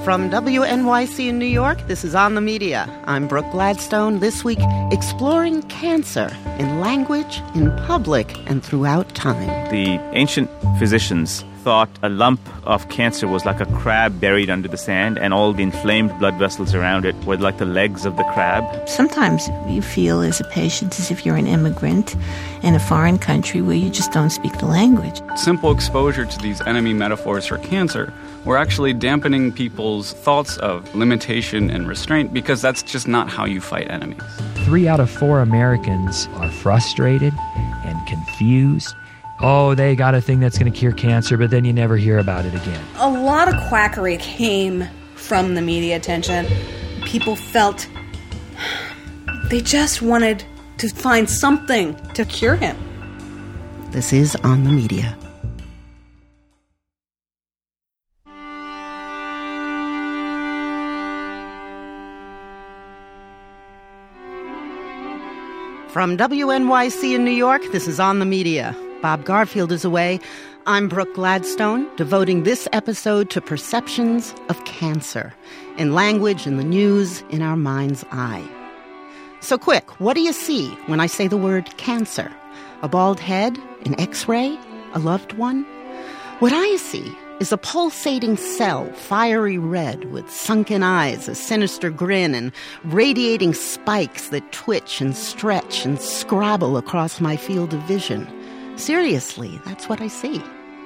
From WNYC in New York, this is On the Media. I'm Brooke Gladstone. This week, exploring cancer in language, in public, and throughout time. The ancient physicians thought a lump of cancer was like a crab buried under the sand, and all the inflamed blood vessels around it were like the legs of the crab. Sometimes you feel as a patient as if you're an immigrant in a foreign country where you just don't speak the language. Simple exposure to these enemy metaphors for cancer were actually dampening people's thoughts of limitation and restraint, because that's just not how you fight enemies. 3 out of 4 Americans are frustrated and confused. Oh, they got a thing that's going to cure cancer, but then you never hear about it again. A lot of quackery came from the media attention. People felt they just wanted to find something to cure him. This is On the Media. From WNYC in New York, this is On the Media. Bob Garfield is away. I'm Brooke Gladstone, devoting this episode to perceptions of cancer, in language, in the news, in our mind's eye. So quick, what do you see when I say the word cancer? A bald head? An X-ray? A loved one? What I see is a pulsating cell, fiery red, with sunken eyes, a sinister grin, and radiating spikes that twitch and stretch and scrabble across my field of vision. Seriously, that's what I see.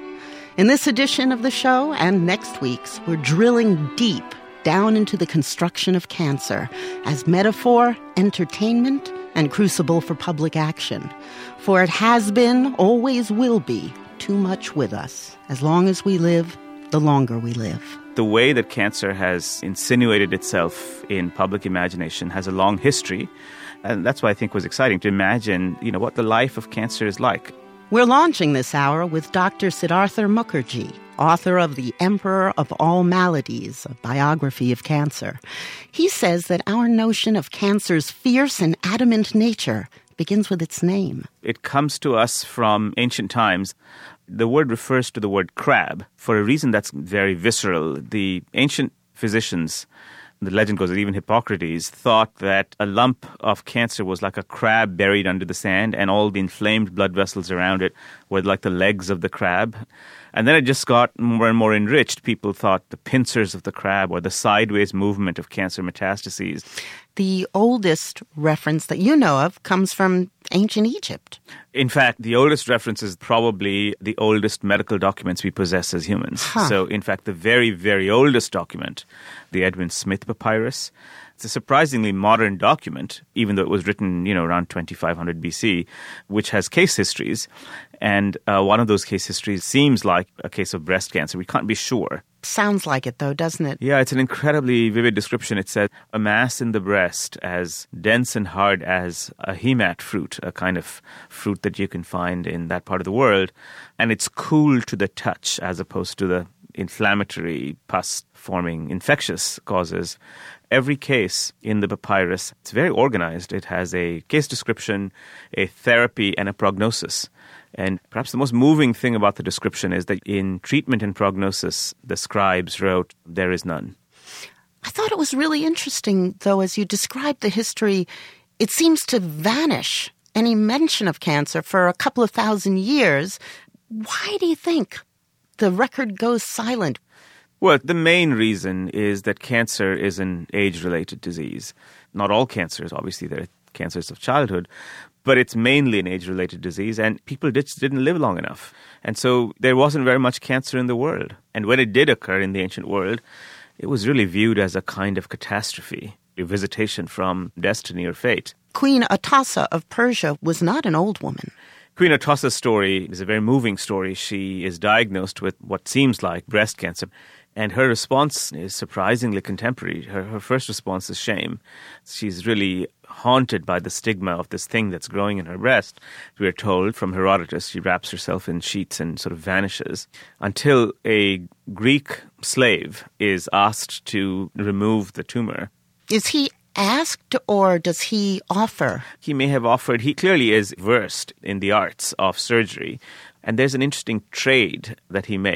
In this edition of the show and next week's, we're drilling deep down into the construction of cancer as metaphor, entertainment, and crucible for public action. For it has been, always will be, too much with us. As long as we live, the longer we live. The way that cancer has insinuated itself in public imagination has a long history, and that's why I think it was exciting to imagine, what the life of cancer is like. We're launching this hour with Dr. Siddhartha Mukherjee, author of The Emperor of All Maladies, a biography of cancer. He says that our notion of cancer's fierce and adamant nature begins with its name. It comes to us from ancient times. The word refers to the word crab for a reason that's very visceral. The ancient physicians, the legend goes that even Hippocrates, thought that a lump of cancer was like a crab buried under the sand, and all the inflamed blood vessels around it were like the legs of the crab. And then it just got more and more enriched. People thought the pincers of the crab or the sideways movement of cancer metastases. The oldest reference that you know of comes from ancient Egypt. In fact, the oldest reference is probably the oldest medical documents we possess as humans. So, in fact, the very, very oldest document, the Edwin Smith Papyrus, it's a surprisingly modern document, even though it was written, around 2500 BC, which has case histories. And one of those case histories seems like a case of breast cancer. We can't be sure. Sounds like it, though, doesn't it? Yeah, it's an incredibly vivid description. It says, a mass in the breast as dense and hard as a hemat fruit, a kind of fruit that you can find in that part of the world. And it's cool to the touch as opposed to the inflammatory, pus-forming infectious causes. Every case in the papyrus, it's very organized. It has a case description, a therapy, and a prognosis. And perhaps the most moving thing about the description is that in treatment and prognosis, the scribes wrote, there is none. I thought it was really interesting, though, as you described the history, it seems to vanish any mention of cancer for a couple of thousand years. Why do you think the record goes silent? Well, the main reason is that cancer is an age-related disease. Not all cancers, obviously, there are cancers of childhood, but it's mainly an age-related disease, and people just didn't live long enough. And so there wasn't very much cancer in the world. And when it did occur in the ancient world, it was really viewed as a kind of catastrophe, a visitation from destiny or fate. Queen Atossa of Persia was not an old woman. Queen Atossa's story is a very moving story. She is diagnosed with what seems like breast cancer. And her response is surprisingly contemporary. Her first response is shame. She's really haunted by the stigma of this thing that's growing in her breast. We are told from Herodotus, she wraps herself in sheets and sort of vanishes until a Greek slave is asked to remove the tumor. Is he asked or does he offer? He may have offered. He clearly is versed in the arts of surgery. And there's an interesting trade that he makes.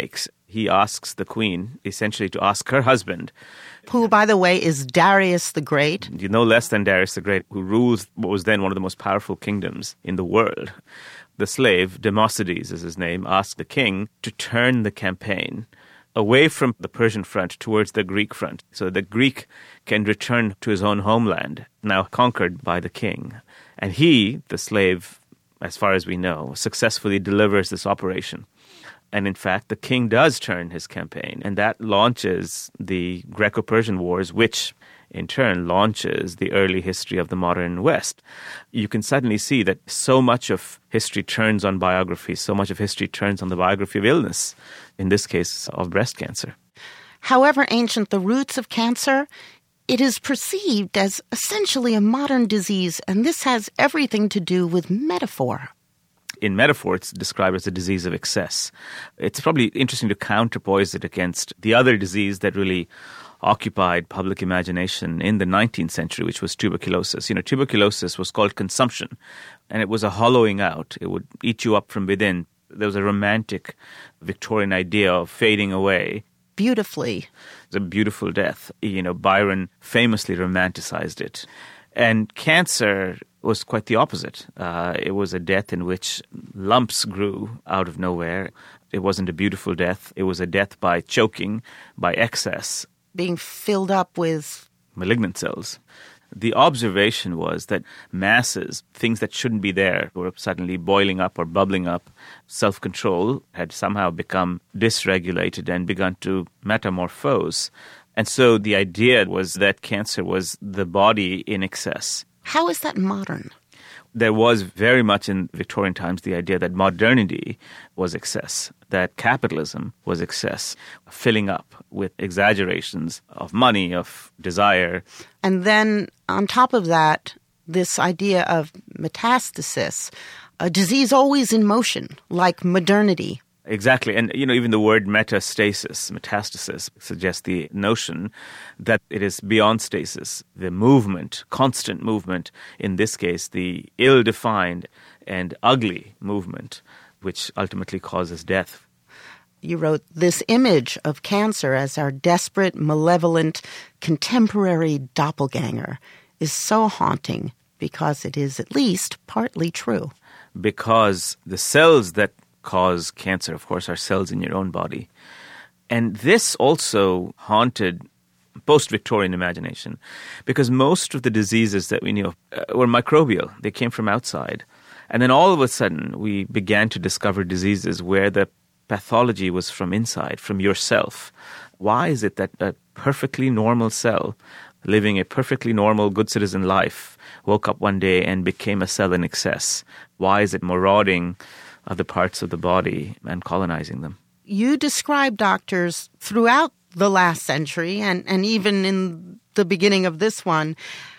he asks the queen essentially to ask her husband, who, by the way, is Darius the Great. No less than Darius the Great, who rules what was then one of the most powerful kingdoms in the world. The slave, Democedes is his name, asked the king to turn the campaign away from the Persian front towards the Greek front, so the Greek can return to his own homeland, now conquered by the king. And he, the slave, as far as we know, successfully delivers this operation. And in fact, the king does turn his campaign, and that launches the Greco-Persian Wars, which in turn launches the early history of the modern West. You can suddenly see that so much of history turns on biography, so much of history turns on the biography of illness, in this case of breast cancer. However ancient the roots of cancer, it is perceived as essentially a modern disease, and this has everything to do with metaphor. In metaphor, it's described as a disease of excess. It's probably interesting to counterpoise it against the other disease that really occupied public imagination in the 19th century, which was tuberculosis. Tuberculosis was called consumption, and it was a hollowing out. It would eat you up from within. There was a romantic Victorian idea of fading away. Beautifully. It's a beautiful death. Byron famously romanticized it. And cancer was quite the opposite. It was a death in which lumps grew out of nowhere. It wasn't a beautiful death. It was a death by choking, by excess. Being filled up with malignant cells. The observation was that masses, things that shouldn't be there, were suddenly boiling up or bubbling up. Self-control had somehow become dysregulated and begun to metamorphose. And so the idea was that cancer was the body in excess. How is that modern? There was very much in Victorian times the idea that modernity was excess, that capitalism was excess, filling up with exaggerations of money, of desire. And then on top of that, this idea of metastasis, a disease always in motion, like modernity. Exactly. And, even the word metastasis suggests the notion that it is beyond stasis, the movement, constant movement, in this case, the ill-defined and ugly movement, which ultimately causes death. You wrote, this image of cancer as our desperate, malevolent, contemporary doppelganger is so haunting because it is at least partly true. Because the cells that cause cancer, of course, are cells in your own body. And this also haunted post-Victorian imagination because most of the diseases that we knew of were microbial. They came from outside. And then all of a sudden, we began to discover diseases where the pathology was from inside, from yourself. Why is it that a perfectly normal cell living a perfectly normal, good citizen life woke up one day and became a cell in excess? Why is it marauding other parts of the body and colonizing them? You describe doctors throughout the last century and even in the beginning of this one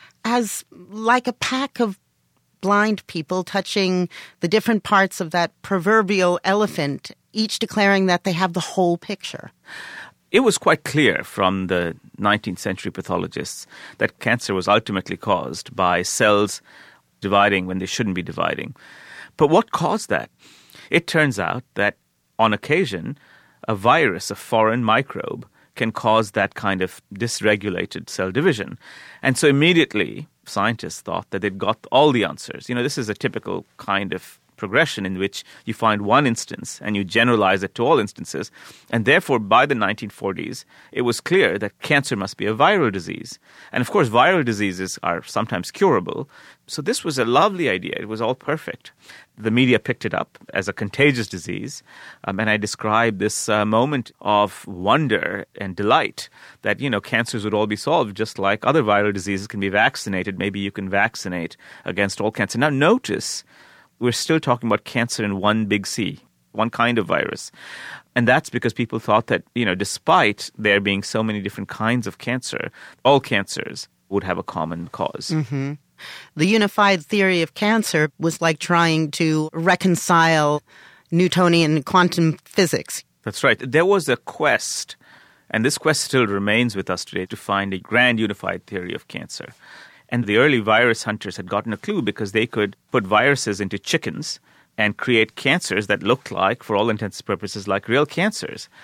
as like a pack of blind people touching the different parts of that proverbial elephant, each declaring that they have the whole picture. It was quite clear from the 19th century pathologists that cancer was ultimately caused by cells dividing when they shouldn't be dividing. But what caused that? It turns out that on occasion, a virus, a foreign microbe, can cause that kind of dysregulated cell division. And so immediately, scientists thought that they'd got all the answers. This is a typical kind of progression in which you find one instance and you generalize it to all instances. And therefore, by the 1940s, it was clear that cancer must be a viral disease. And of course, viral diseases are sometimes curable. So this was a lovely idea. It was all perfect. The media picked it up as a contagious disease. And I described this moment of wonder and delight that, cancers would all be solved just like other viral diseases can be vaccinated. Maybe you can vaccinate against all cancer. Now notice, we're still talking about cancer in one big C, one kind of virus. And that's because people thought that, despite there being so many different kinds of cancer, all cancers would have a common cause. Mm-hmm. The unified theory of cancer was like trying to reconcile Newtonian quantum physics. That's right. There was a quest, and this quest still remains with us today, to find a grand unified theory of cancer. And the early virus hunters had gotten a clue because they could put viruses into chickens and create cancers that looked like, for all intents and purposes, like real cancers.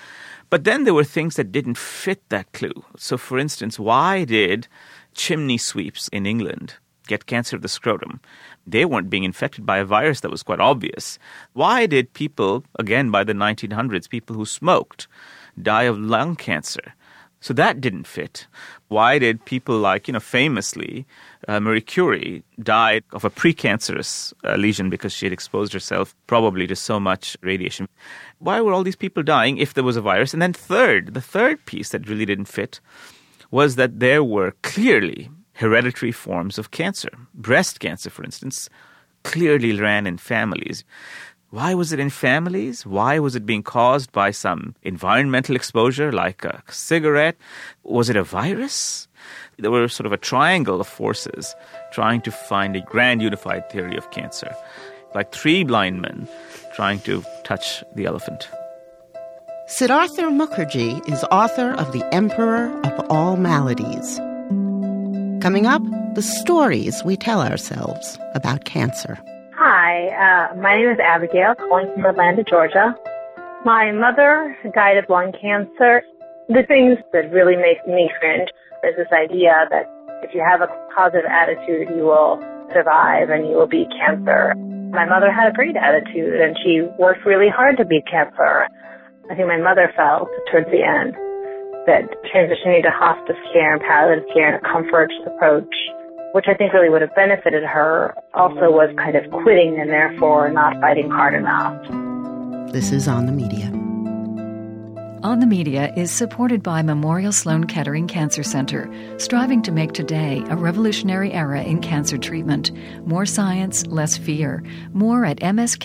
But then there were things that didn't fit that clue. So, for instance, why did chimney sweeps in England get cancer of the scrotum? They weren't being infected by a virus that was quite obvious. Why did people, again, by the 1900s, people who smoked, die of lung cancer? So that didn't fit. Why did people like, famously, Marie Curie died of a precancerous lesion because she had exposed herself probably to so much radiation? Why were all these people dying if there was a virus? And then the third piece that really didn't fit was that there were clearly hereditary forms of cancer. Breast cancer, for instance, clearly ran in families. Why was it in families? Why was it being caused by some environmental exposure like a cigarette? Was it a virus? There were sort of a triangle of forces trying to find a grand unified theory of cancer, like three blind men trying to touch the elephant. Siddhartha Mukherjee is author of The Emperor of All Maladies. Coming up, the stories we tell ourselves about cancer. Hi, my name is Abigail, calling from Atlanta, Georgia. My mother died of lung cancer. The things that really make me cringe is this idea that if you have a positive attitude, you will survive and you will beat cancer. My mother had a great attitude, and she worked really hard to beat cancer. I think my mother felt towards the end that transitioning to hospice care and palliative care and a comfort approach, which I think really would have benefited her, also was kind of quitting and therefore not fighting hard enough. This is On the Media. On the Media is supported by Memorial Sloan Kettering Cancer Center, striving to make today a revolutionary era in cancer treatment. More science, less fear. More at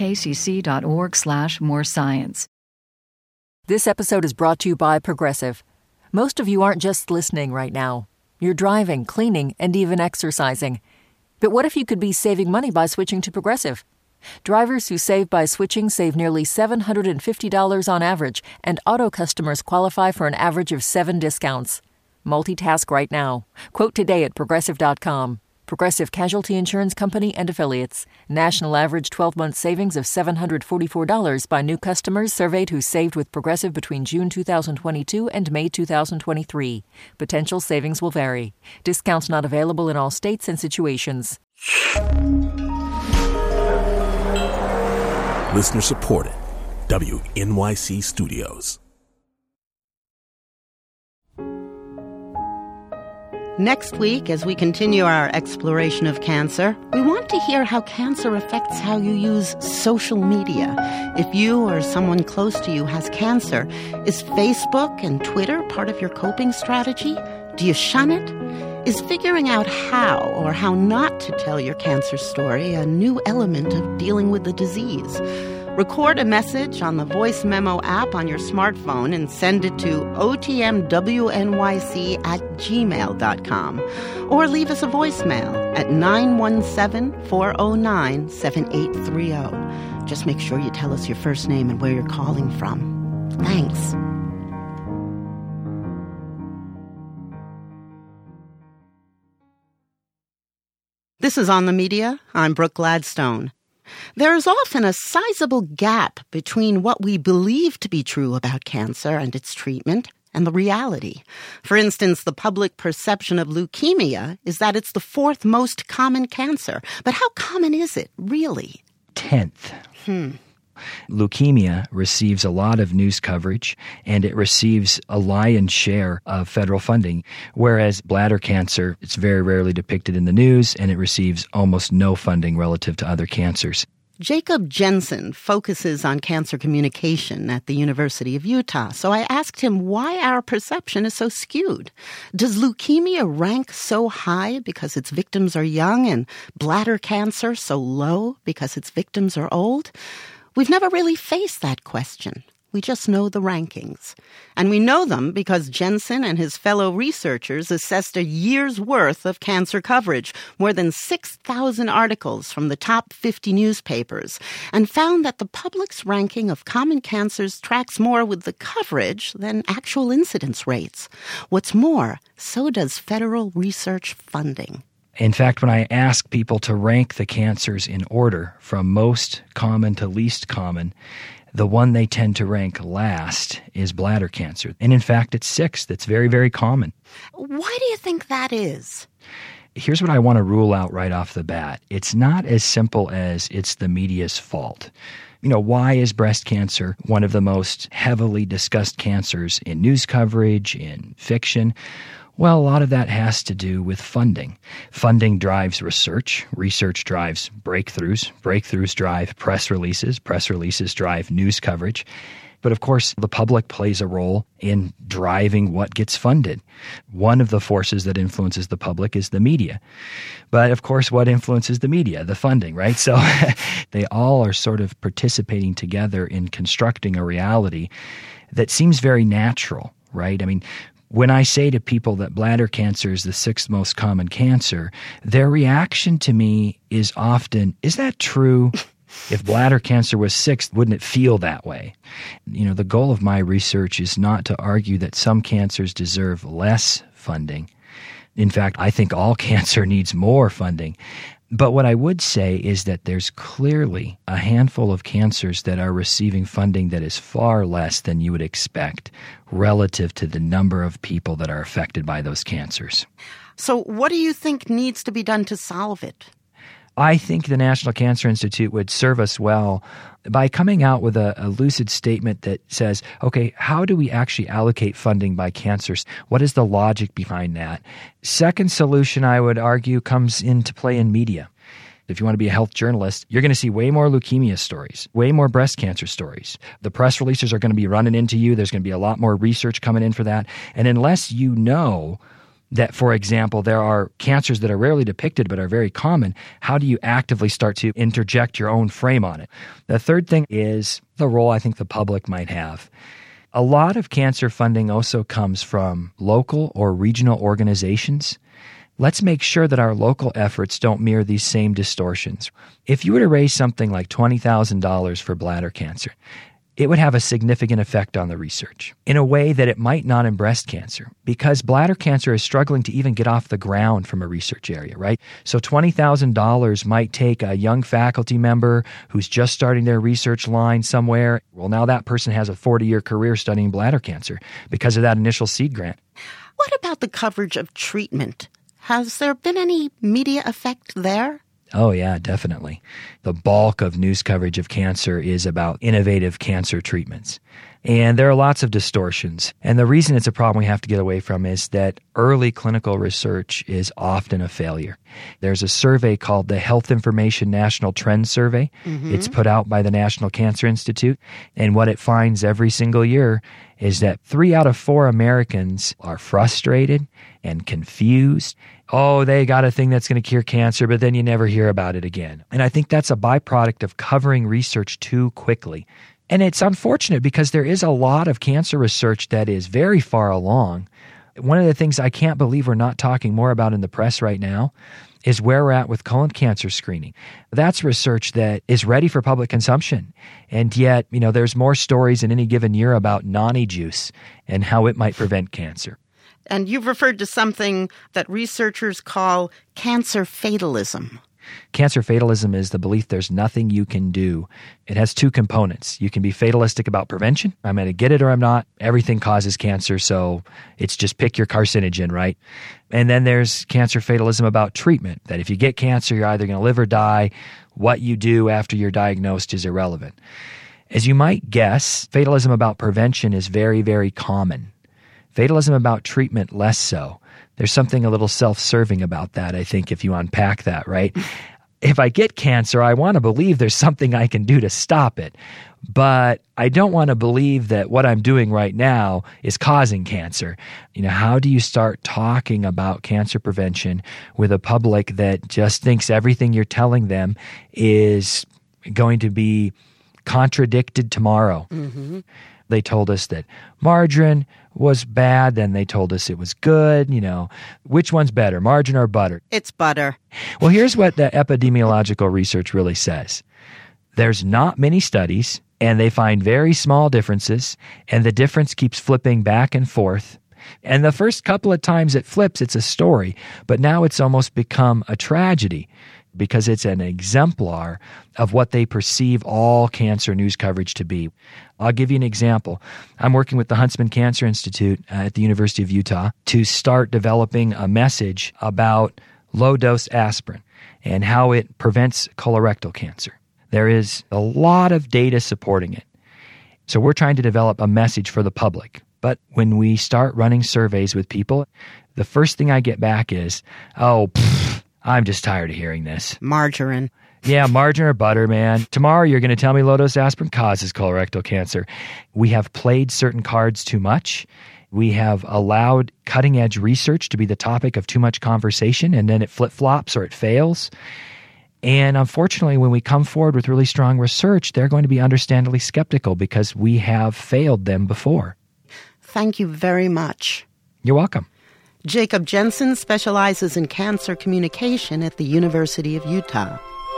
mskcc.org/morescience. This episode is brought to you by Progressive. Most of you aren't just listening right now. You're driving, cleaning, and even exercising. But what if you could be saving money by switching to Progressive? Drivers who save by switching save nearly $750 on average, and auto customers qualify for an average of 7 discounts. Multitask right now. Quote today at Progressive.com. Progressive Casualty Insurance Company and Affiliates. National average 12-month savings of $744 by new customers surveyed who saved with Progressive between June 2022 and May 2023. Potential savings will vary. Discounts not available in all states and situations. Listener supported. WNYC Studios. Next week, as we continue our exploration of cancer, we want to hear how cancer affects how you use social media. If you or someone close to you has cancer, is Facebook and Twitter part of your coping strategy? Do you shun it? Is figuring out how or how not to tell your cancer story a new element of dealing with the disease? Record a message on the Voice Memo app on your smartphone and send it to otmwnyc@gmail.com. Or leave us a voicemail at 917-409-7830. Just make sure you tell us your first name and where you're calling from. Thanks. This is On the Media. I'm Brooke Gladstone. There is often a sizable gap between what we believe to be true about cancer and its treatment and the reality. For instance, the public perception of leukemia is that it's the 4th most common cancer. But how common is it, really? 10th. Leukemia receives a lot of news coverage, and it receives a lion's share of federal funding, whereas bladder cancer, it's very rarely depicted in the news, and it receives almost no funding relative to other cancers. Jacob Jensen focuses on cancer communication at the University of Utah, so I asked him why our perception is so skewed. Does leukemia rank so high because its victims are young and bladder cancer so low because its victims are old? We've never really faced that question. We just know the rankings. And we know them because Jensen and his fellow researchers assessed a year's worth of cancer coverage, more than 6,000 articles from the top 50 newspapers, and found that the public's ranking of common cancers tracks more with the coverage than actual incidence rates. What's more, so does federal research funding. In fact, when I ask people to rank the cancers in order from most common to least common, the one they tend to rank last is bladder cancer. And in fact, it's sixth. It's very, very common. Why do you think that is? Here's what I want to rule out right off the bat. It's not as simple as it's the media's fault. Why is breast cancer one of the most heavily discussed cancers in news coverage, in fiction? Well, a lot of that has to do with funding. Funding drives research. Research drives breakthroughs. Breakthroughs drive press releases. Press releases drive news coverage. But of course, the public plays a role in driving what gets funded. One of the forces that influences the public is the media. But of course, what influences the media? The funding, right? So they all are sort of participating together in constructing a reality that seems very natural, right? I mean, when I say to people that bladder cancer is the sixth most common cancer, their reaction to me is often, is that true? If bladder cancer was sixth, wouldn't it feel that way? The goal of my research is not to argue that some cancers deserve less funding. In fact, I think all cancer needs more funding. But what I would say is that there's clearly a handful of cancers that are receiving funding that is far less than you would expect relative to the number of people that are affected by those cancers. So what do you think needs to be done to solve it? I think the National Cancer Institute would serve us well by coming out with a lucid statement that says, okay, how do we actually allocate funding by cancers? What is the logic behind that? Second solution, I would argue, comes into play in media. If you want to be a health journalist, you're going to see way more leukemia stories, way more breast cancer stories. The press releases are going to be running into you. There's going to be a lot more research coming in for that. And unless you know that, for example, there are cancers that are rarely depicted but are very common, how do you actively start to interject your own frame on it? The third thing is the role I think the public might have. A lot of cancer funding also comes from local or regional organizations. Let's make sure that our local efforts don't mirror these same distortions. If you were to raise something like $20,000 for bladder cancer, it would have a significant effect on the research in a way that it might not in breast cancer, because bladder cancer is struggling to even get off the ground from a research area, right? So $20,000 might take a young faculty member who's just starting their research line somewhere. Well, now that person has a 40-year career studying bladder cancer because of that initial seed grant. What about the coverage of treatment? Has there been any media effect there? Oh, yeah, definitely. The bulk of news coverage of cancer is about innovative cancer treatments. And there are lots of distortions. And the reason it's a problem we have to get away from is that early clinical research is often a failure. There's a survey called the Health Information National Trends Survey. Mm-hmm. It's put out by the National Cancer Institute. And what it finds every single year is that 3 out of 4 Americans are frustrated and confused. Oh, they got a thing that's going to cure cancer, but then you never hear about it again. And I think that's a byproduct of covering research too quickly. And it's unfortunate because there is a lot of cancer research that is very far along. One of the things I can't believe we're not talking more about in the press right now is where we're at with colon cancer screening. That's research that is ready for public consumption. And yet, there's more stories in any given year about noni juice and how it might prevent cancer. And you've referred to something that researchers call cancer fatalism. Cancer fatalism is the belief there's nothing you can do. It has 2 components. You can be fatalistic about prevention. I'm going to get it or I'm not. Everything causes cancer, so it's just pick your carcinogen, right? And then there's cancer fatalism about treatment, that if you get cancer, you're either going to live or die. What you do after you're diagnosed is irrelevant. As you might guess, fatalism about prevention is very, very common. Fatalism about treatment, less so. There's something a little self-serving about that, I think, if you unpack that, right? If I get cancer, I want to believe there's something I can do to stop it. But I don't want to believe that what I'm doing right now is causing cancer. How do you start talking about cancer prevention with a public that just thinks everything you're telling them is going to be contradicted tomorrow? Mm-hmm. They told us that margarine was bad, then they told us it was good. Which one's better, margarine or butter? It's butter. Well, here's what the epidemiological research really says. There's not many studies, and they find very small differences, and the difference keeps flipping back and forth. And the first couple of times it flips, it's a story, but now it's almost become a tragedy. because it's an exemplar of what they perceive all cancer news coverage to be. I'll give you an example. I'm working with the Huntsman Cancer Institute at the University of Utah to start developing a message about low-dose aspirin and how it prevents colorectal cancer. There is a lot of data supporting it. So we're trying to develop a message for the public. But when we start running surveys with people, the first thing I get back is, I'm just tired of hearing this. Margarine. Yeah, margarine or butter, man. Tomorrow you're going to tell me low-dose aspirin causes colorectal cancer. We have played certain cards too much. We have allowed cutting-edge research to be the topic of too much conversation, and then it flip-flops or it fails. And unfortunately, when we come forward with really strong research, they're going to be understandably skeptical because we have failed them before. Thank you very much. You're welcome. Jacob Jensen specializes in cancer communication at the University of Utah.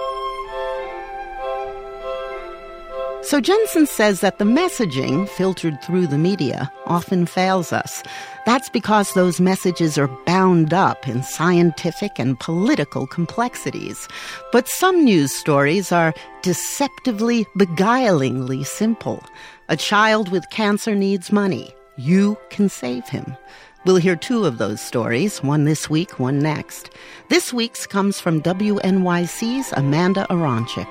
So Jensen says that the messaging filtered through the media often fails us. That's because those messages are bound up in scientific and political complexities. But some news stories are deceptively, beguilingly simple. A child with cancer needs money. You can save him. We'll hear two of those stories, one this week, one next. This week's comes from WNYC's Amanda Aronczyk.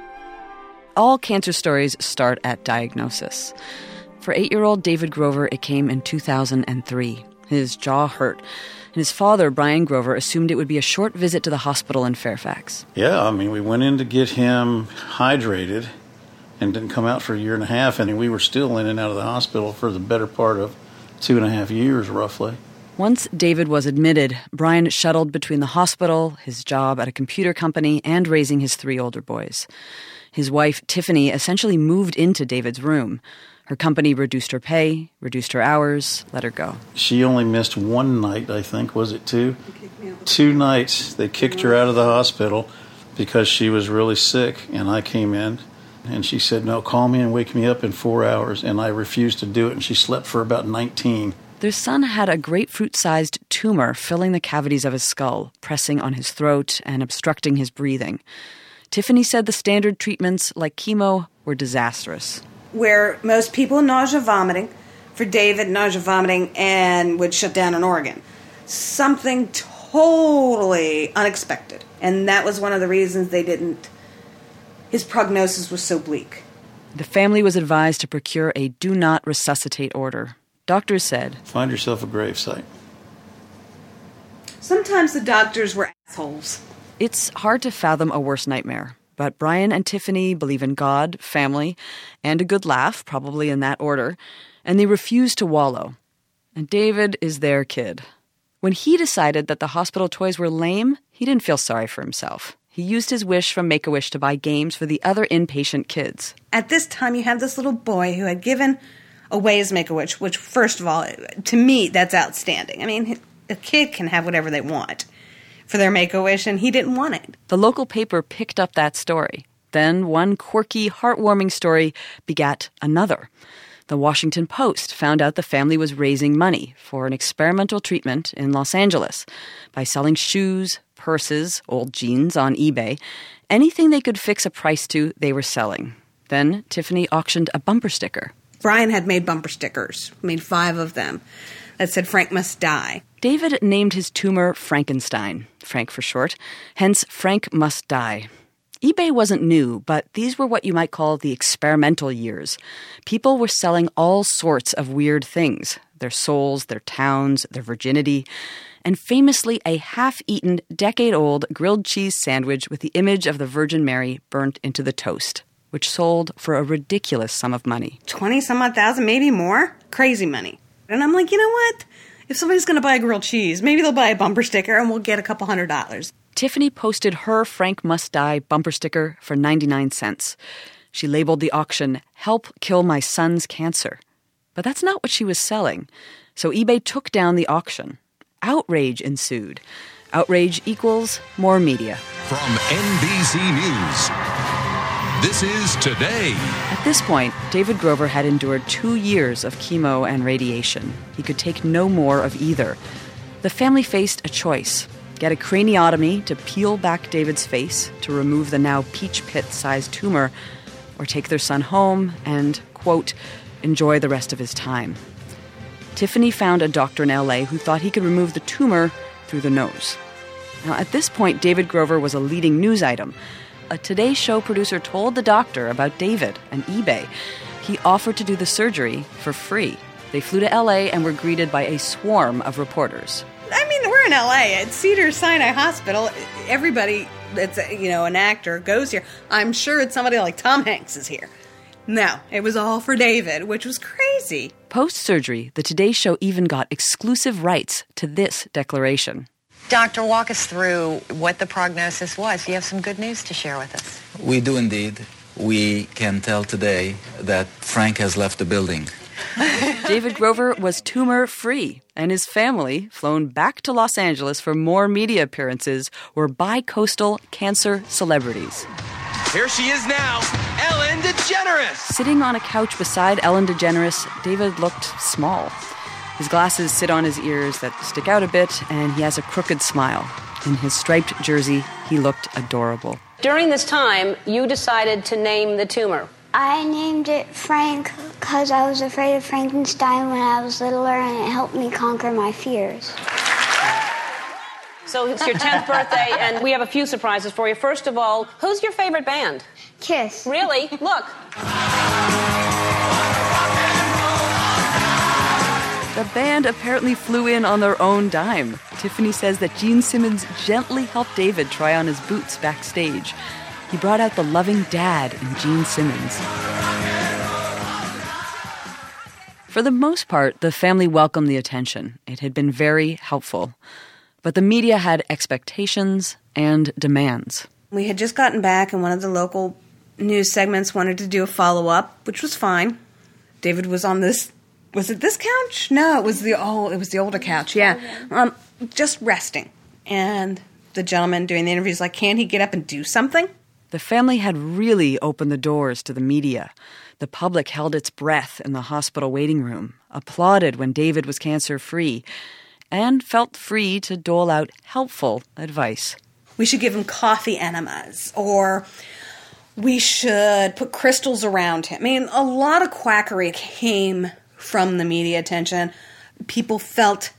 All cancer stories start at diagnosis. For 8-year-old David Grover, it came in 2003. His jaw hurt, and his father, Brian Grover, assumed it would be a short visit to the hospital in Fairfax. Yeah, we went in to get him hydrated and didn't come out for a year and a half, and we were still in and out of the hospital for the better part of 2.5 years, roughly. Once David was admitted, Brian shuttled between the hospital, his job at a computer company, and raising his 3 older boys. His wife, Tiffany, essentially moved into David's room. Her company reduced her pay, reduced her hours, let her go. She only missed one night, I think. Was it 2? 2 nights. They kicked her out of the hospital because she was really sick, and I came in. And she said, no, call me and wake me up in 4 hours. And I refused to do it, and she slept for about 19. Their son had a grapefruit-sized tumor filling the cavities of his skull, pressing on his throat and obstructing his breathing. Tiffany said the standard treatments, like chemo, were disastrous. Where most people nausea vomiting, for David, nausea vomiting, and would shut down an organ. Something totally unexpected. And that was one of the reasons they didn't. His prognosis was so bleak. The family was advised to procure a do not resuscitate order. Doctors said, find yourself a gravesite. Sometimes the doctors were assholes. It's hard to fathom a worse nightmare. But Brian and Tiffany believe in God, family, and a good laugh, probably in that order, and they refuse to wallow. And David is their kid. When he decided that the hospital toys were lame, he didn't feel sorry for himself. He used his wish from Make-A-Wish to buy games for the other inpatient kids. At this time, you have this little boy who had given away his Make-A-Wish, which, first of all, to me, that's outstanding. A kid can have whatever they want for their Make-A-Wish, and he didn't want it. The local paper picked up that story. Then one quirky, heartwarming story begat another. The Washington Post found out the family was raising money for an experimental treatment in Los Angeles by selling shoes, purses, old jeans on eBay. Anything they could fix a price to, they were selling. Then Tiffany auctioned a bumper sticker. Brian had made bumper stickers, made 5 of them, that said Frank must die. David named his tumor Frankenstein, Frank for short, hence Frank must die. eBay wasn't new, but these were what you might call the experimental years. People were selling all sorts of weird things, their souls, their towns, their virginity, and famously a half-eaten, decade-old grilled cheese sandwich with the image of the Virgin Mary burnt into the toast, which sold for a ridiculous sum of money. 20-some-odd thousand, maybe more? Crazy money. And I'm like, you know what? If somebody's going to buy a grilled cheese, maybe they'll buy a bumper sticker and we'll get a couple $100. Tiffany posted her Frank Must Die bumper sticker for 99 cents. She labeled the auction, "Help Kill My Son's Cancer." But that's not what she was selling. So eBay took down the auction. Outrage ensued. Outrage equals more media. From NBC News, this is Today. At this point, David Grover had endured 2 years of chemo and radiation. He could take no more of either. The family faced a choice: get a craniotomy to peel back David's face to remove the now peach pit-sized tumor, or take their son home and, quote, enjoy the rest of his time. Tiffany found a doctor in L.A. who thought he could remove the tumor through the nose. Now, at this point, David Grover was a leading news item. A Today Show producer told the doctor about David and eBay. He offered to do the surgery for free. They flew to L.A. and were greeted by a swarm of reporters. I mean, we're in L.A. at Cedars-Sinai Hospital. Everybody that's, an actor goes here. I'm sure it's somebody like Tom Hanks is here. No, it was all for David, which was crazy. Post-surgery, the Today Show even got exclusive rights to this declaration. Doctor, walk us through what the prognosis was. You have some good news to share with us. We do indeed. We can tell today that Frank has left the building. David Grover was tumor-free, and his family, flown back to Los Angeles for more media appearances, were bi-coastal cancer celebrities. Here she is now, Ellen DeGeneres! Sitting on a couch beside Ellen DeGeneres, David looked small. His glasses sit on his ears that stick out a bit, and he has a crooked smile. In his striped jersey, he looked adorable. During this time, you decided to name the tumor. I named it Frank because I was afraid of Frankenstein when I was littler, and it helped me conquer my fears. So it's your 10th birthday, and we have a few surprises for you. First of all, who's your favorite band? Kiss. Really? Look. The band apparently flew in on their own dime. Tiffany says that Gene Simmons gently helped David try on his boots backstage. He brought out the loving dad in Gene Simmons. For the most part, the family welcomed the attention. It had been very helpful. But the media had expectations and demands. We had just gotten back, and one of the local news segments wanted to do a follow-up, which was fine. David was on this... Was it this couch? No, it was the older couch, yeah. Just resting. And the gentleman doing the interview is like, can't he get up and do something? The family had really opened the doors to the media. The public held its breath in the hospital waiting room, applauded when David was cancer-free, and felt free to dole out helpful advice. We should give him coffee enemas, or we should put crystals around him. I mean, a lot of quackery came from the media attention. People felt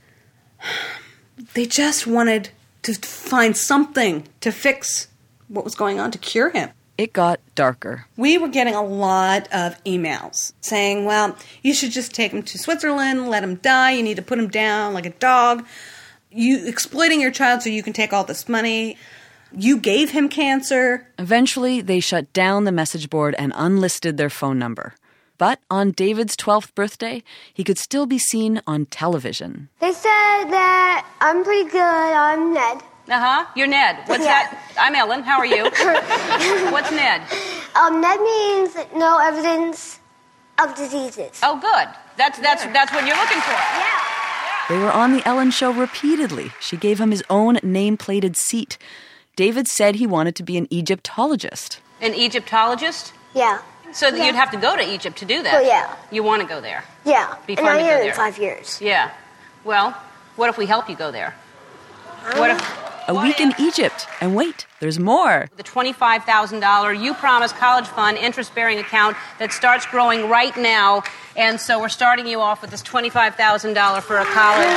they just wanted to find something to fix what was going on, to cure him. It got darker. We were getting a lot of emails saying, well, you should just take him to Switzerland, let him die, you need to put him down like a dog. You exploiting your child so you can take all this money. You gave him cancer. Eventually, they shut down the message board and unlisted their phone number. But on David's 12th birthday, he could still be seen on television. They said that I'm pretty good, I'm Ned. Uh-huh, you're Ned. What's that? I'm Ellen, how are you? What's Ned? Ned means no evidence of diseases. Oh, good. That's what you're looking for. Yeah. They were on the Ellen Show repeatedly. She gave him his own name-plated seat. David said he wanted to be an Egyptologist. An Egyptologist? Yeah. So you'd have to go to Egypt to do that? Oh, yeah. You want to go there? Yeah. Be and fun I'm to go here there. in 5 years. Yeah. Well, what if we help you go there? What if... A week in Egypt. And wait, there's more. The $25,000 You Promise College Fund interest-bearing account that starts growing right now. And so we're starting you off with this $25,000 for a college.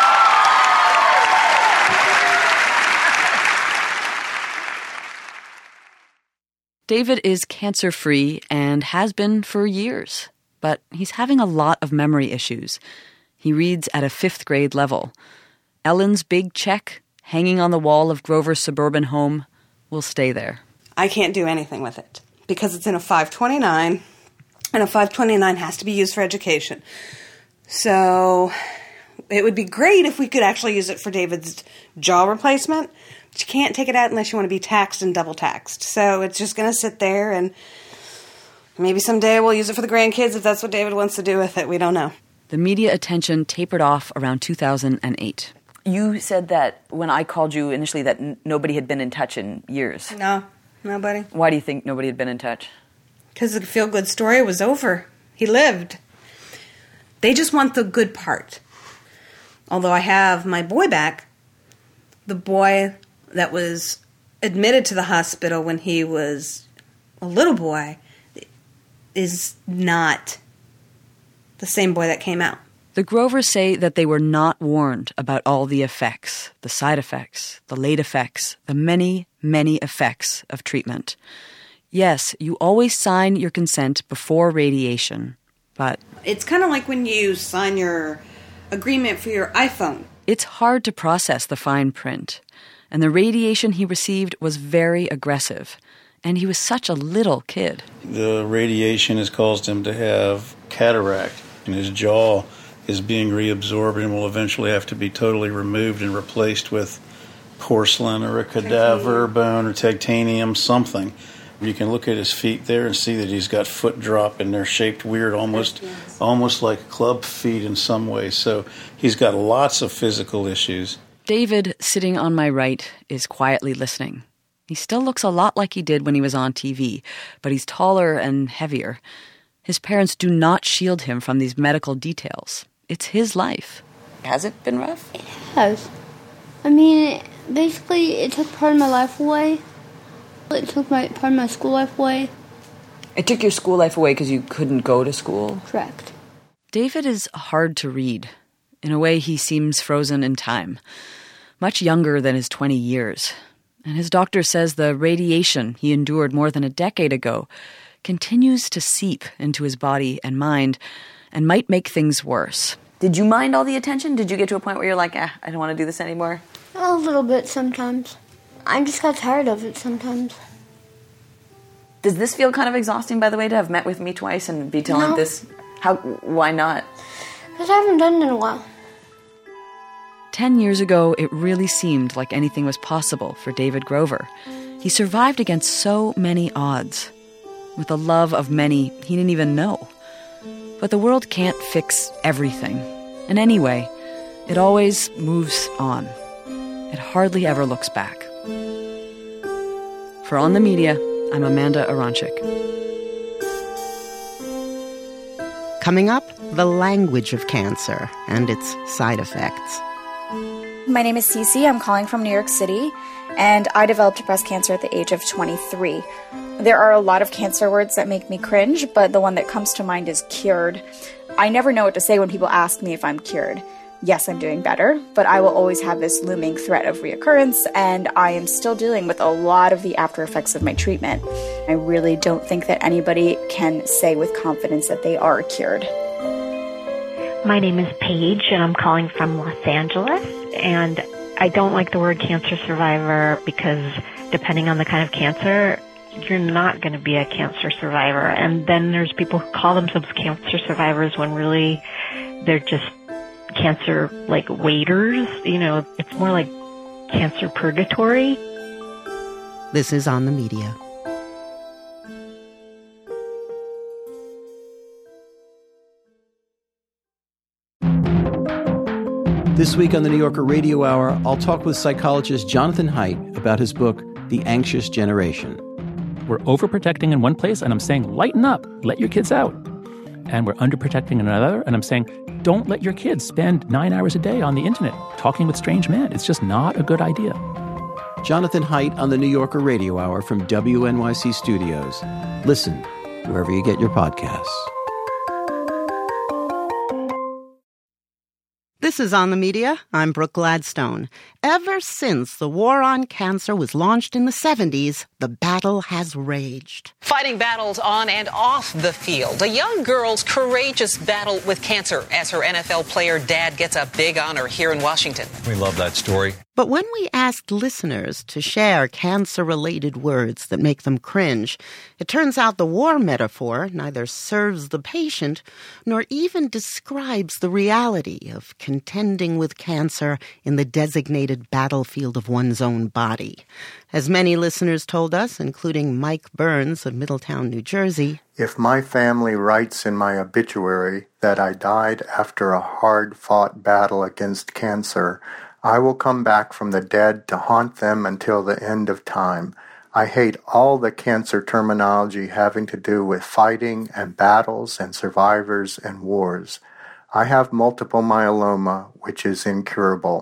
David is cancer-free and has been for years. But he's having a lot of memory issues. He reads at a 5th grade level. Ellen's big check, hanging on the wall of Grover's suburban home, will stay there. I can't do anything with it because it's in a 529, and a 529 has to be used for education. So it would be great if we could actually use it for David's jaw replacement, but you can't take it out unless you want to be taxed and double taxed. So it's just going to sit there, and maybe someday we'll use it for the grandkids if that's what David wants to do with it. We don't know. The media attention tapered off around 2008. You said that when I called you initially that nobody had been in touch in years. No, nobody. Why do you think nobody had been in touch? Because the feel-good story was over. He lived. They just want the good part. Although I have my boy back, the boy that was admitted to the hospital when he was a little boy is not the same boy that came out. The Grovers say that they were not warned about all the effects, the side effects, the late effects, the many, many effects of treatment. Yes, you always sign your consent before radiation, but... It's kind of like when you sign your agreement for your iPhone. It's hard to process the fine print, and the radiation he received was very aggressive, and he was such a little kid. The radiation has caused him to have cataract, and his jaw is being reabsorbed and will eventually have to be totally removed and replaced with porcelain or a cadaver bone or titanium, something. You can look at his feet there and see that he's got foot drop, and they're shaped weird, almost like club feet in some ways. So he's got lots of physical issues. David, sitting on my right, is quietly listening. He still looks a lot like he did when he was on TV, but he's taller and heavier. His parents do not shield him from these medical details. It's his life. Has it been rough? It has. I mean, basically, it took part of my life away. It took part of my school life away. It took your school life away because you couldn't go to school? Correct. David is hard to read. In a way, he seems frozen in time. Much younger than his 20 years. And his doctor says the radiation he endured more than a decade ago continues to seep into his body and mind and might make things worse. Did you mind all the attention? Did you get to a point where you're like, I don't want to do this anymore? A little bit sometimes. I just got tired of it sometimes. Does this feel kind of exhausting, by the way, to have met with me twice and be telling this? Why not? Because I haven't done it in a while. 10 years ago, it really seemed like anything was possible for David Grover. He survived against so many odds, with the love of many he didn't even know. But the world can't fix everything. And anyway, it always moves on. It hardly ever looks back. For On the Media, I'm Amanda Aronczyk. Coming up, the language of cancer and its side effects. My name is Cece. I'm calling from New York City, and I developed breast cancer at the age of 23. There are a lot of cancer words that make me cringe, but the one that comes to mind is cured. I never know what to say when people ask me if I'm cured. Yes, I'm doing better, but I will always have this looming threat of reoccurrence, and I am still dealing with a lot of the after effects of my treatment. I really don't think that anybody can say with confidence that they are cured. My name is Paige, and I'm calling from Los Angeles, and I don't like the word cancer survivor because depending on the kind of cancer, you're not going to be a cancer survivor. And then there's people who call themselves cancer survivors when really they're just cancer, like, waiters. You know, it's more like cancer purgatory. This is On the Media. This week on the New Yorker Radio Hour, I'll talk with psychologist Jonathan Haidt about his book, The Anxious Generation. We're overprotecting in one place, and I'm saying, lighten up, let your kids out. And we're underprotecting in another, and I'm saying, don't let your kids spend 9 hours a day on the internet talking with strange men. It's just not a good idea. Jonathan Haidt on the New Yorker Radio Hour from WNYC Studios. Listen wherever you get your podcasts. This is On the Media. I'm Brooke Gladstone. Ever since the war on cancer was launched in the 70s, the battle has raged. Fighting battles on and off the field. A young girl's courageous battle with cancer as her NFL player dad gets a big honor here in Washington. We love that story. But when we asked listeners to share cancer-related words that make them cringe, it turns out the war metaphor neither serves the patient nor even describes the reality of contending with cancer in the designated battlefield of one's own body. As many listeners told us, including Mike Burns of Middletown, New Jersey, if my family writes in my obituary that I died after a hard-fought battle against cancer, I will come back from the dead to haunt them until the end of time. I hate all the cancer terminology having to do with fighting and battles and survivors and wars. I have multiple myeloma, which is incurable.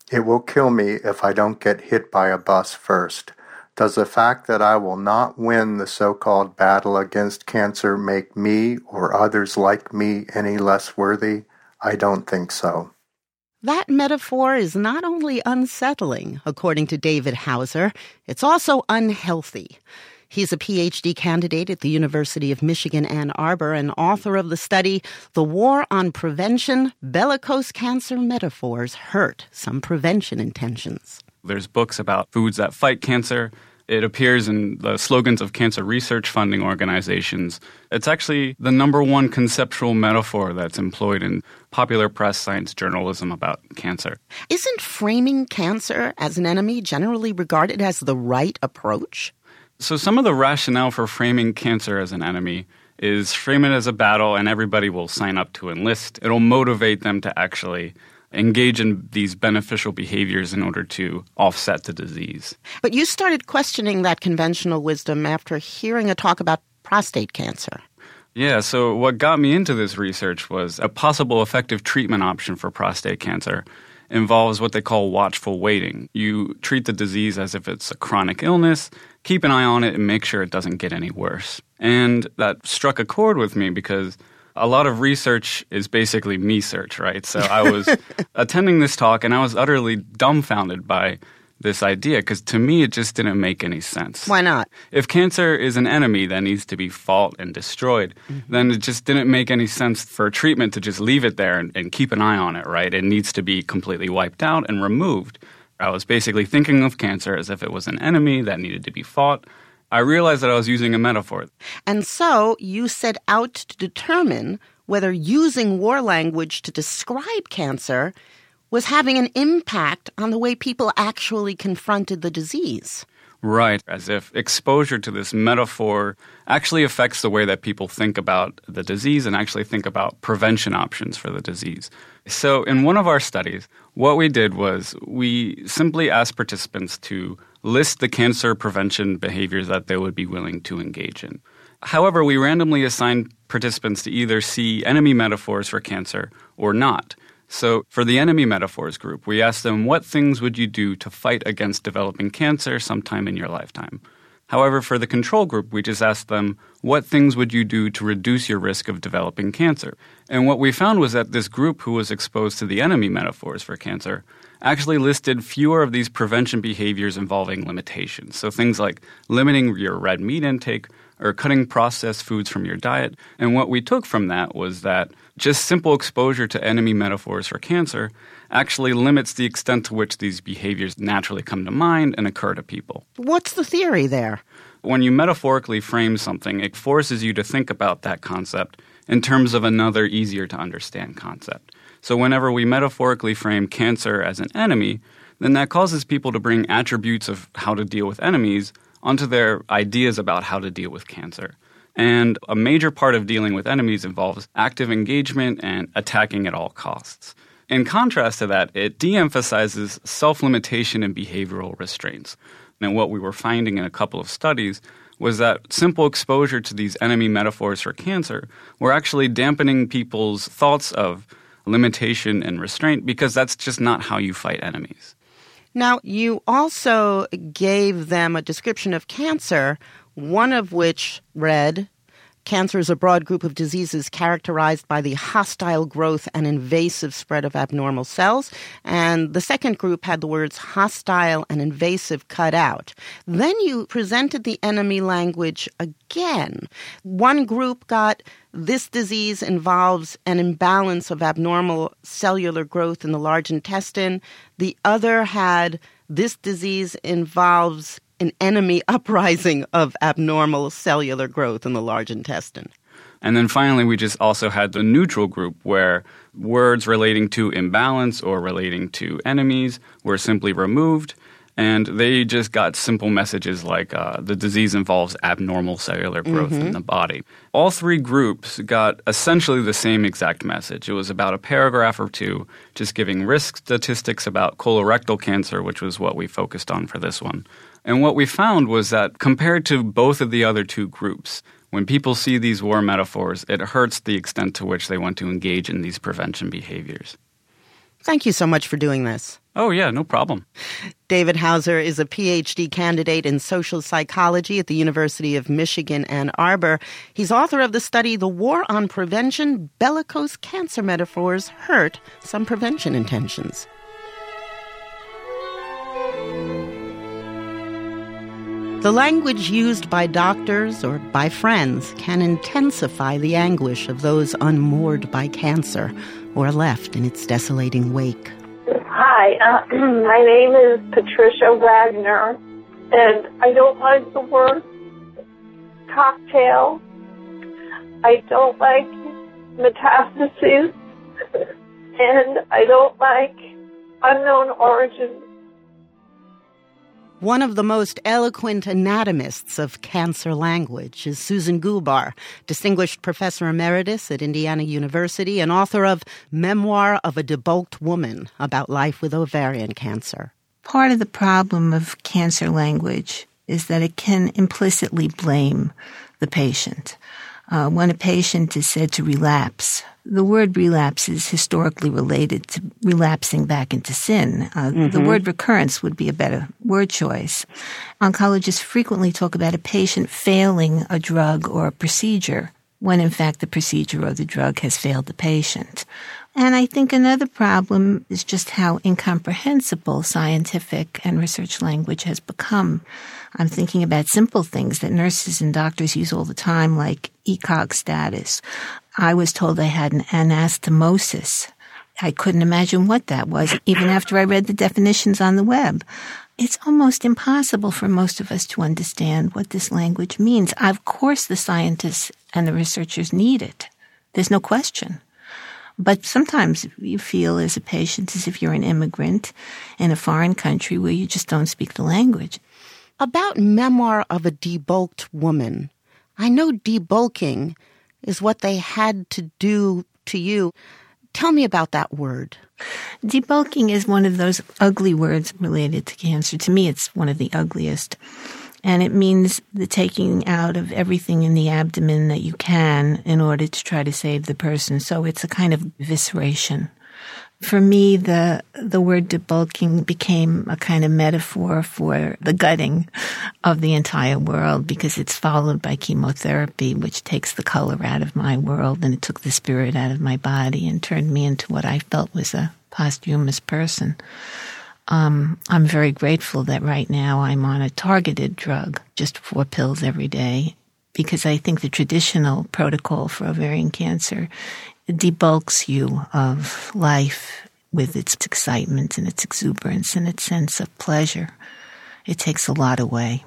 It will kill me if I don't get hit by a bus first. Does the fact that I will not win the so-called battle against cancer make me or others like me any less worthy? I don't think so. That metaphor is not only unsettling, according to David Hauser, it's also unhealthy. He's a PhD candidate at the University of Michigan, Ann Arbor, and author of the study, The War on Prevention, Bellicose Cancer Metaphors Hurt Some Prevention Intentions. There's books about foods that fight cancer. It appears in the slogans of cancer research funding organizations. It's actually the number one conceptual metaphor that's employed in popular press science journalism about cancer. Isn't framing cancer as an enemy generally regarded as the right approach? So some of the rationale for framing cancer as an enemy is frame it as a battle and everybody will sign up to enlist. It'll motivate them to actually engage in these beneficial behaviors in order to offset the disease. But you started questioning that conventional wisdom after hearing a talk about prostate cancer. Yeah, so what got me into this research was a possible effective treatment option for prostate cancer involves what they call watchful waiting. You treat the disease as if it's a chronic illness, keep an eye on it, and make sure it doesn't get any worse. And that struck a chord with me because a lot of research is basically me-search, right? So I was attending this talk, and I was utterly dumbfounded by this idea because to me it just didn't make any sense. Why not? If cancer is an enemy that needs to be fought and destroyed, then it just didn't make any sense for a treatment to just leave it there and keep an eye on it, right? It needs to be completely wiped out and removed. I was basically thinking of cancer as if it was an enemy that needed to be fought. I realized that I was using a metaphor. And so you set out to determine whether using war language to describe cancer was having an impact on the way people actually confronted the disease. Right, as if exposure to this metaphor actually affects the way that people think about the disease and actually think about prevention options for the disease. So in one of our studies, what we did was we simply asked participants to list the cancer prevention behaviors that they would be willing to engage in. However, we randomly assigned participants to either see enemy metaphors for cancer or not. So for the enemy metaphors group, we asked them, what things would you do to fight against developing cancer sometime in your lifetime? However, for the control group, we just asked them, what things would you do to reduce your risk of developing cancer? And what we found was that this group who was exposed to the enemy metaphors for cancer actually listed fewer of these prevention behaviors involving limitations. So things like limiting your red meat intake or cutting processed foods from your diet. And what we took from that was that just simple exposure to enemy metaphors for cancer actually limits the extent to which these behaviors naturally come to mind and occur to people. What's the theory there? When you metaphorically frame something, it forces you to think about that concept in terms of another easier-to-understand concept. So whenever we metaphorically frame cancer as an enemy, then that causes people to bring attributes of how to deal with enemies onto their ideas about how to deal with cancer. And a major part of dealing with enemies involves active engagement and attacking at all costs. In contrast to that, it de-emphasizes self-limitation and behavioral restraints. And what we were finding in a couple of studies was that simple exposure to these enemy metaphors for cancer were actually dampening people's thoughts of limitation and restraint because that's just not how you fight enemies. Now, you also gave them a description of cancer, one of which read, cancer is a broad group of diseases characterized by the hostile growth and invasive spread of abnormal cells. And the second group had the words hostile and invasive cut out. Then you presented the enemy language again. One group got this disease involves an imbalance of abnormal cellular growth in the large intestine. The other had this disease involves an enemy uprising of abnormal cellular growth in the large intestine. And then finally, we just also had the neutral group where words relating to imbalance or relating to enemies were simply removed. And they just got simple messages like the disease involves abnormal cellular growth in the body. All three groups got essentially the same exact message. It was about a paragraph or two, just giving risk statistics about colorectal cancer, which was what we focused on for this one. And what we found was that compared to both of the other two groups, when people see these war metaphors, it hurts the extent to which they want to engage in these prevention behaviors. Thank you so much for doing this. Oh, yeah, no problem. David Hauser is a PhD candidate in social psychology at the University of Michigan, Ann Arbor. He's author of the study, The War on Prevention, Bellicose Cancer Metaphors Hurt Some Prevention Intentions. The language used by doctors or by friends can intensify the anguish of those unmoored by cancer or left in its desolating wake. Hi, my name is Patricia Wagner, and I don't like the word cocktail. I don't like metastases, and I don't like unknown origin. One of the most eloquent anatomists of cancer language is Susan Gulbar, Distinguished Professor Emeritus at Indiana University and author of Memoir of a Debulked Woman about life with ovarian cancer. Part of the problem of cancer language is that it can implicitly blame the patient. When a patient is said to relapse, the word relapse is historically related to relapsing back into sin. The word recurrence would be a better word choice. Oncologists frequently talk about a patient failing a drug or a procedure when in fact the procedure or the drug has failed the patient. And I think another problem is just how incomprehensible scientific and research language has become. I'm thinking about simple things that nurses and doctors use all the time, like ECOG status. I was told I had an anastomosis. I couldn't imagine what that was, even after I read the definitions on the web. It's almost impossible for most of us to understand what this language means. Of course, the scientists and the researchers need it. There's no question. But sometimes you feel as a patient as if you're an immigrant in a foreign country where you just don't speak the language. About Memoir of a Debulked Woman, I know debulking is what they had to do to you. Tell me about that word. Debulking is one of those ugly words related to cancer. To me, it's one of the ugliest. And it means the taking out of everything in the abdomen that you can in order to try to save the person. So it's a kind of evisceration. For me, the word debulking became a kind of metaphor for the gutting of the entire world because it's followed by chemotherapy, which takes the color out of my world and it took the spirit out of my body and turned me into what I felt was a posthumous person. I'm very grateful that right now I'm on a targeted drug, just 4 pills every day, because I think the traditional protocol for ovarian cancer debulks you of life with its excitement and its exuberance and its sense of pleasure. It takes a lot away.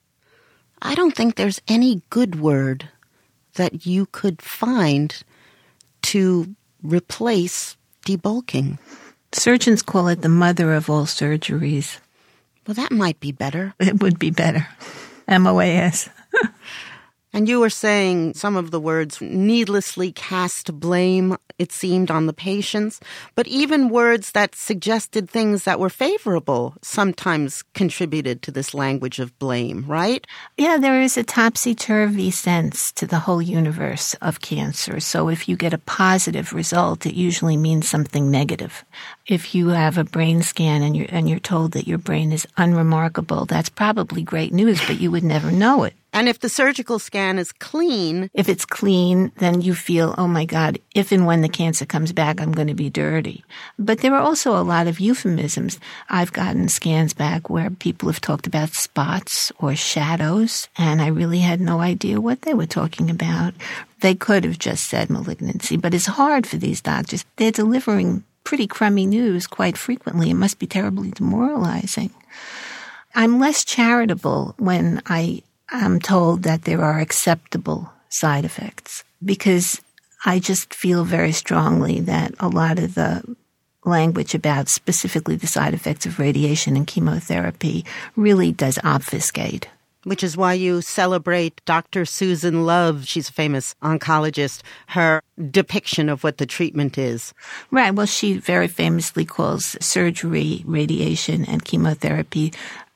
I don't think there's any good word that you could find to replace debulking. Surgeons call it the mother of all surgeries. Well, that might be better. It would be better. MOAS. And you were saying some of the words needlessly cast blame, it seemed, on the patients. But even words that suggested things that were favorable sometimes contributed to this language of blame, right? Yeah, there is a topsy-turvy sense to the whole universe of cancer. So if you get a positive result, it usually means something negative. If you have a brain scan and you're told that your brain is unremarkable, that's probably great news, but you would never know it. And if the surgical scan is clean... If it's clean, then you feel, oh my God, if and when the cancer comes back, I'm going to be dirty. But there are also a lot of euphemisms. I've gotten scans back where people have talked about spots or shadows, and I really had no idea what they were talking about. They could have just said malignancy, but it's hard for these doctors. They're delivering pretty crummy news quite frequently. It must be terribly demoralizing. I'm less charitable when I'm told that there are acceptable side effects because I just feel very strongly that a lot of the language about specifically the side effects of radiation and chemotherapy really does obfuscate. Which is why you celebrate Dr. Susan Love, she's a famous oncologist, her depiction of what the treatment is. Right. Well, she very famously calls surgery, radiation, and chemotherapy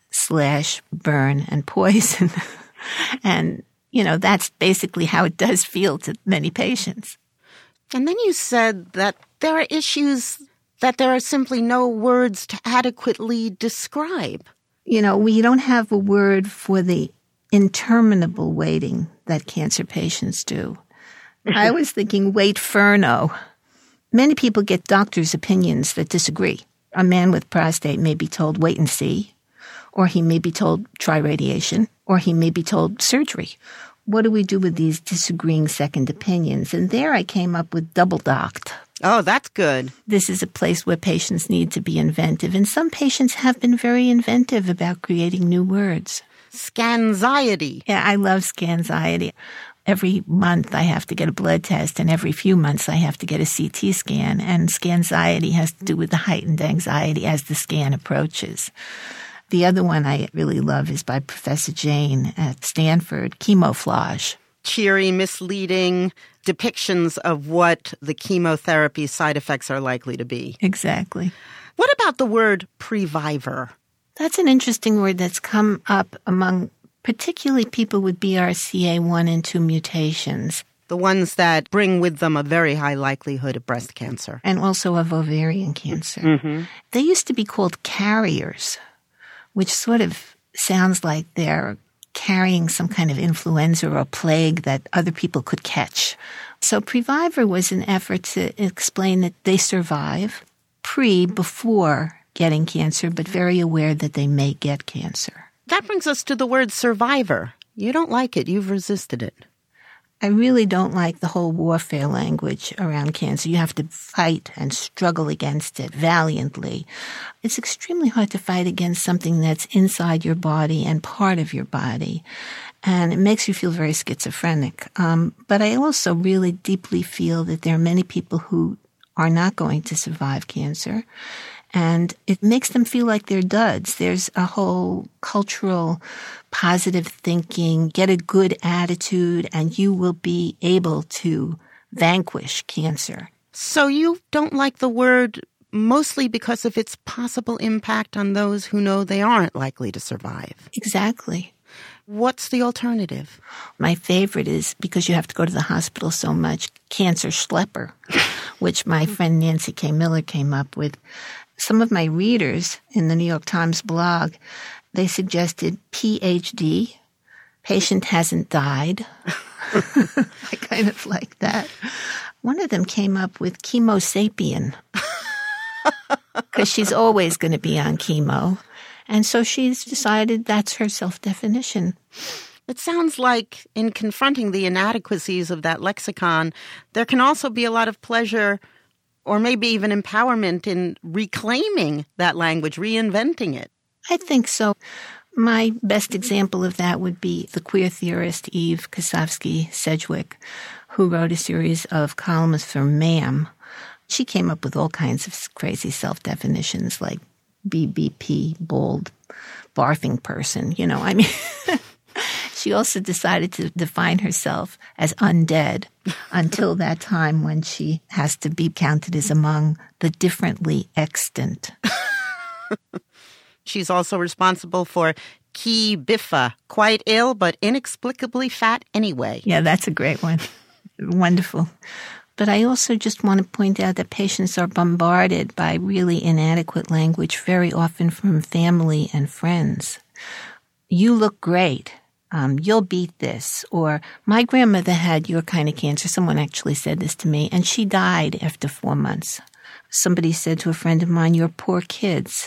/ burn and poison. And, that's basically how it does feel to many patients. And then you said that there are issues that there are simply no words to adequately describe. We don't have a word for the interminable waiting that cancer patients do. I was thinking wait-ferno. Many people get doctors' opinions that disagree. A man with prostate may be told wait and see, or he may be told try radiation, or he may be told surgery. What do we do with these disagreeing second opinions? And there I came up with double docked. Oh, that's good. This is a place where patients need to be inventive, and some patients have been very inventive about creating new words. Scanxiety. Yeah, I love scanxiety. Every month I have to get a blood test, and every few months I have to get a CT scan, and scanxiety has to do with the heightened anxiety as the scan approaches. The other one I really love is by Professor Jane at Stanford, chemophage. Cheery, misleading depictions of what the chemotherapy side effects are likely to be. Exactly. What about the word previvor? That's an interesting word that's come up among particularly people with BRCA1 and 2 mutations. The ones that bring with them a very high likelihood of breast cancer. And also of ovarian cancer. Mm-hmm. They used to be called carriers, which sort of sounds like they're carrying some kind of influenza or a plague that other people could catch. So previvor was an effort to explain that they survive before getting cancer, but very aware that they may get cancer. That brings us to the word survivor. You don't like it. You've resisted it. I really don't like the whole warfare language around cancer. You have to fight and struggle against it valiantly. It's extremely hard to fight against something that's inside your body and part of your body. And it makes you feel very schizophrenic. But I also really deeply feel that there are many people who are not going to survive cancer. And it makes them feel like they're duds. There's a whole cultural positive thinking, get a good attitude, and you will be able to vanquish cancer. So you don't like the word mostly because of its possible impact on those who know they aren't likely to survive. Exactly. What's the alternative? My favorite is, because you have to go to the hospital so much, cancer schlepper, which my friend Nancy K. Miller came up with. Some of my readers in the New York Times blog, they suggested PhD, patient hasn't died. I kind of like that. One of them came up with chemosapien, because she's always going to be on chemo. And so she's decided that's her self-definition. It sounds like in confronting the inadequacies of that lexicon, there can also be a lot of pleasure or maybe even empowerment in reclaiming that language, reinventing it. I think so. My best example of that would be the queer theorist Eve Kosofsky-Sedgwick, who wrote a series of columns for MAM. She came up with all kinds of crazy self-definitions like BBP, bold, barfing person, She also decided to define herself as undead until that time when she has to be counted as among the differently extant. She's also responsible for Ki Biffa, quite ill but inexplicably fat anyway. Yeah, that's a great one. Wonderful. But I also just want to point out that patients are bombarded by really inadequate language, very often from family and friends. You look great. You'll beat this. Or, my grandmother had your kind of cancer. Someone actually said this to me, and she died after 4 months. Somebody said to a friend of mine, your poor kids.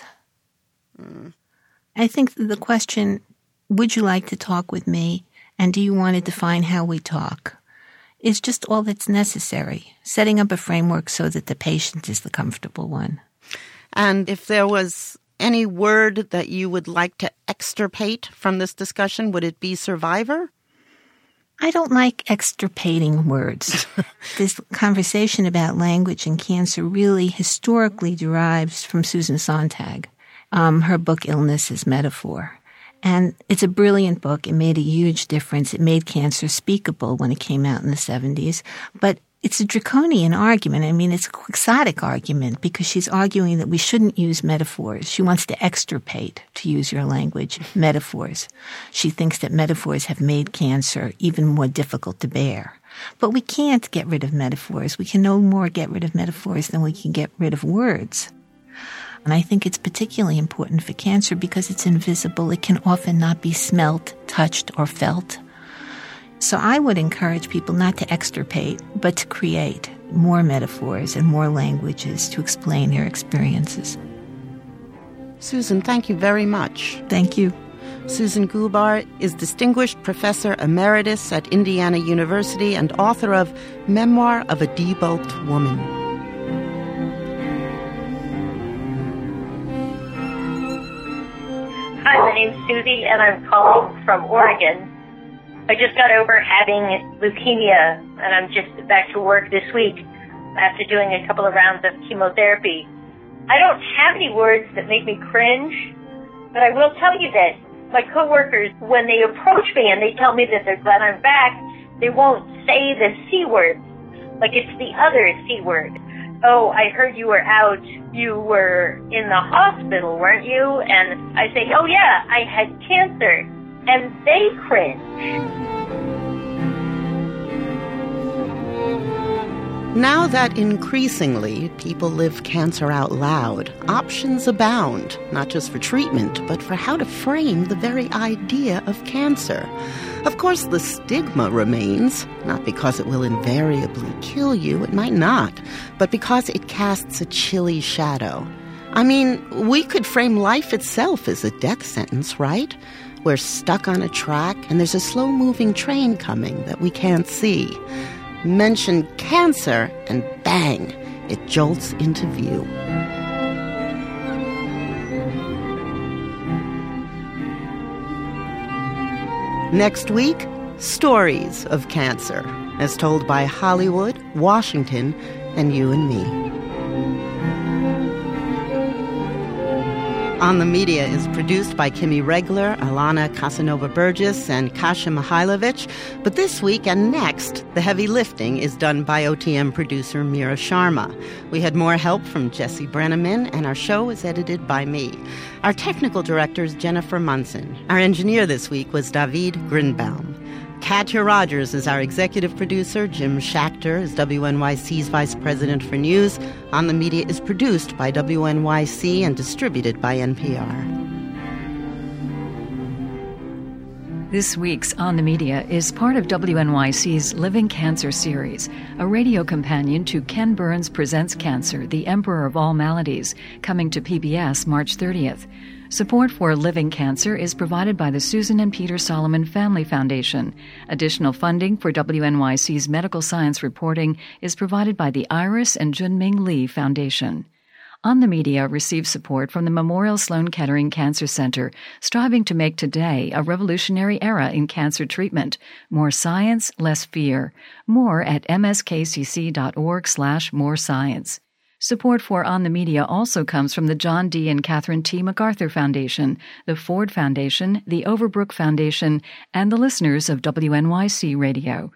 I think the question, would you like to talk with me, and do you want to define how we talk, is just all that's necessary. Setting up a framework so that the patient is the comfortable one. And if there was any word that you would like to extirpate from this discussion, would it be survivor? I don't like extirpating words. This conversation about language and cancer really historically derives from Susan Sontag. Her book, Illness is Metaphor. And it's a brilliant book. It made a huge difference. It made cancer speakable when it came out in the 70s. But It's a draconian argument. I mean, it's a quixotic argument because she's arguing that we shouldn't use metaphors. She wants to extirpate, to use your language, metaphors. She thinks that metaphors have made cancer even more difficult to bear. But we can't get rid of metaphors. We can no more get rid of metaphors than we can get rid of words. And I think it's particularly important for cancer because it's invisible. It can often not be smelt, touched, or felt. So I would encourage people not to extirpate, but to create more metaphors and more languages to explain their experiences. Susan, thank you very much. Thank you. Susan Gulbar is Distinguished Professor Emeritus at Indiana University and author of Memoir of a Debulked Woman. Hi, my name's Susie, and I'm calling from Oregon. I just got over having leukemia, and I'm just back to work this week after doing a couple of rounds of chemotherapy. I don't have any words that make me cringe, but I will tell you that my coworkers, when they approach me and they tell me that they're glad I'm back, they won't say the C word, like it's the other C word. Oh, I heard you were out. You were in the hospital, weren't you? And I say, oh yeah, I had cancer. And they cringe. Now that increasingly people live cancer out loud, options abound, not just for treatment, but for how to frame the very idea of cancer. Of course, the stigma remains, not because it will invariably kill you, it might not, but because it casts a chilly shadow. I mean, we could frame life itself as a death sentence, right? We're stuck on a track, and there's a slow-moving train coming that we can't see. Mention cancer, and bang, it jolts into view. Next week, stories of cancer, as told by Hollywood, Washington, and you and me. On the Media is produced by Kimi Regler, Alana Casanova-Burgess, and Kasia Mihailovich. But this week and next, the heavy lifting is done by OTM producer Mira Sharma. We had more help from Jesse Brenneman, and our show is edited by me. Our technical director is Jennifer Munson. Our engineer this week was David Grinbaum. Katya Rogers is our executive producer. Jim Schachter is WNYC's vice president for news. On the Media is produced by WNYC and distributed by NPR. This week's On the Media is part of WNYC's Living Cancer series, a radio companion to Ken Burns Presents Cancer, the Emperor of All Maladies, coming to PBS March 30th. Support for Living Cancer is provided by the Susan and Peter Solomon Family Foundation. Additional funding for WNYC's medical science reporting is provided by the Iris and Junming Lee Foundation. On the Media receives support from the Memorial Sloan Kettering Cancer Center, striving to make today a revolutionary era in cancer treatment. More science, less fear. More at mskcc.org/morescience. Support for On the Media also comes from the John D. and Catherine T. MacArthur Foundation, the Ford Foundation, the Overbrook Foundation, and the listeners of WNYC Radio.